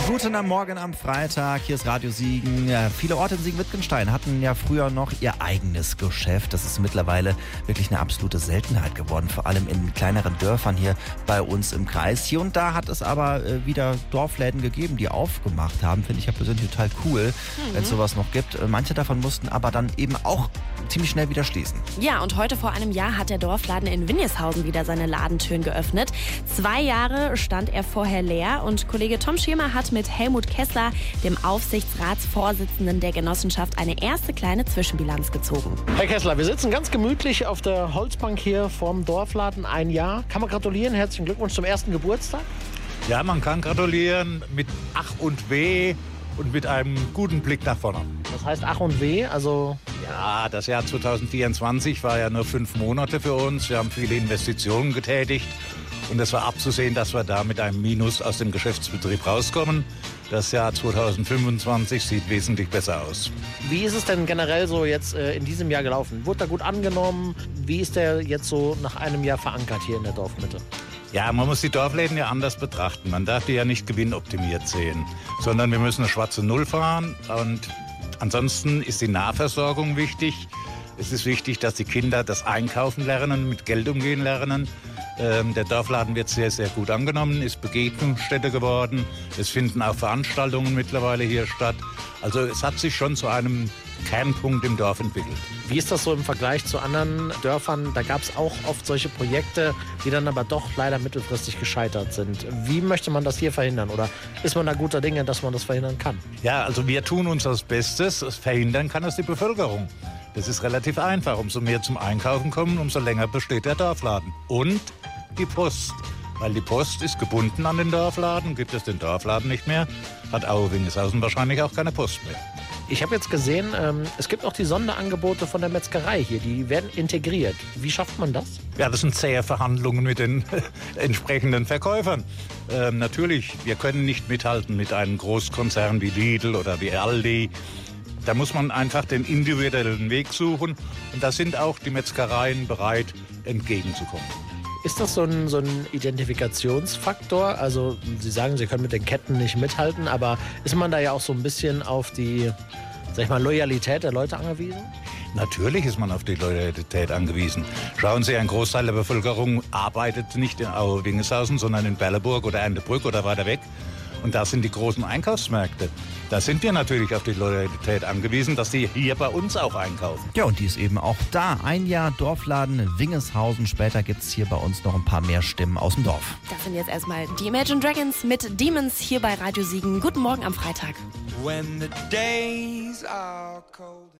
Guten Morgen am Freitag, hier ist Radio Siegen. Ja, viele Orte in Siegen-Wittgenstein hatten ja früher noch ihr eigenes Geschäft. Das ist mittlerweile wirklich eine absolute Seltenheit geworden, vor allem in kleineren Dörfern hier bei uns im Kreis. Hier und da hat es aber wieder Dorfläden gegeben, die aufgemacht haben. Finde ich ja persönlich total cool, wenn es sowas noch gibt. Manche davon mussten aber dann eben auch ziemlich schnell wieder schließen. Ja, und heute vor einem Jahr hat der Dorfladen in Winjeshausen wieder seine Ladentüren geöffnet. 2 Jahre stand er vorher leer und Kollege Tom Schirmer hat mit Helmut Kessler, dem Aufsichtsratsvorsitzenden der Genossenschaft, eine erste kleine Zwischenbilanz gezogen. Herr Kessler, wir sitzen ganz gemütlich auf der Holzbank hier vorm Dorfladen. 1 Jahr. Kann man gratulieren? Herzlichen Glückwunsch zum ersten Geburtstag. Ja, man kann gratulieren mit Ach und Weh und mit einem guten Blick nach vorne. Das heißt Ach und Weh, also... Ja, das Jahr 2024 war ja nur 5 Monate für uns. Wir haben viele Investitionen getätigt. Und es war abzusehen, dass wir da mit einem Minus aus dem Geschäftsbetrieb rauskommen. Das Jahr 2025 sieht wesentlich besser aus. Wie ist es denn generell so jetzt in diesem Jahr gelaufen? Wurde da gut angenommen? Wie ist der jetzt so nach einem Jahr verankert hier in der Dorfmitte? Ja, man muss die Dorfläden ja anders betrachten. Man darf die ja nicht gewinnoptimiert sehen, sondern wir müssen eine schwarze Null fahren. Und ansonsten ist die Nahversorgung wichtig. Es ist wichtig, dass die Kinder das Einkaufen lernen, mit Geld umgehen lernen. Der Dorfladen wird sehr, sehr gut angenommen, ist Begegnungsstätte geworden. Es finden auch Veranstaltungen mittlerweile hier statt. Also es hat sich schon zu einem Kernpunkt im Dorf entwickelt. Wie ist das so im Vergleich zu anderen Dörfern? Da gab es auch oft solche Projekte, die dann aber doch leider mittelfristig gescheitert sind. Wie möchte man das hier verhindern? Oder ist man da guter Dinge, dass man das verhindern kann? Ja, also wir tun uns das Bestes. Verhindern kann es die Bevölkerung. Das ist relativ einfach. Umso mehr zum Einkaufen kommen, umso länger besteht der Dorfladen. Und die Post. Weil die Post ist gebunden an den Dorfladen. Gibt es den Dorfladen nicht mehr, hat Aue-Winjeshausen wahrscheinlich auch keine Post mehr. Ich habe jetzt gesehen, es gibt auch die Sonderangebote von der Metzgerei hier. Die werden integriert. Wie schafft man das? Ja, das sind zähe Verhandlungen mit den entsprechenden Verkäufern. Natürlich, wir können nicht mithalten mit einem Großkonzern wie Lidl oder wie Aldi. Da muss man einfach den individuellen Weg suchen. Und da sind auch die Metzgereien bereit, entgegenzukommen. Ist das so ein Identifikationsfaktor? Also Sie sagen, Sie können mit den Ketten nicht mithalten, aber ist man da ja auch so ein bisschen auf die, sag ich mal, Loyalität der Leute angewiesen? Natürlich ist man auf die Loyalität angewiesen. Schauen Sie, ein Großteil der Bevölkerung arbeitet nicht in Aue-Winjeshausen, sondern in Berleburg oder Erndtebrück oder weiter weg. Und da sind die großen Einkaufsmärkte. Da sind wir natürlich auf die Loyalität angewiesen, dass die hier bei uns auch einkaufen. Ja, und die ist eben auch da. 1 Jahr Dorfladen in Winjeshausen. Später gibt es hier bei uns noch ein paar mehr Stimmen aus dem Dorf. Das sind jetzt erstmal die Imagine Dragons mit Demons hier bei Radio Siegen. Guten Morgen am Freitag. When the days are cold.